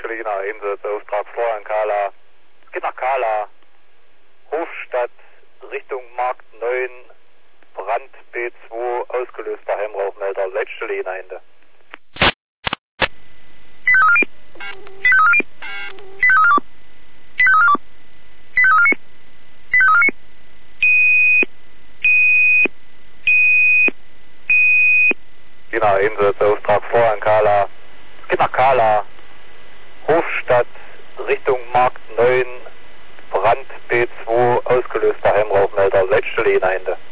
Berliner Einsatzaustrag Florian Kahler. Es geht nach Kahler, Hofstadt, Richtung Markt 9, Brand B2, ausgelöster Heimrauchmelder, Leitstelle hinein. Berliner Einsatzaustrag Florian Kahler. Es geht nach Kahler, Hofstadt, Richtung Markt 9, Brand B2, ausgelöster Heimrauchmelder, Leitstelle hinein.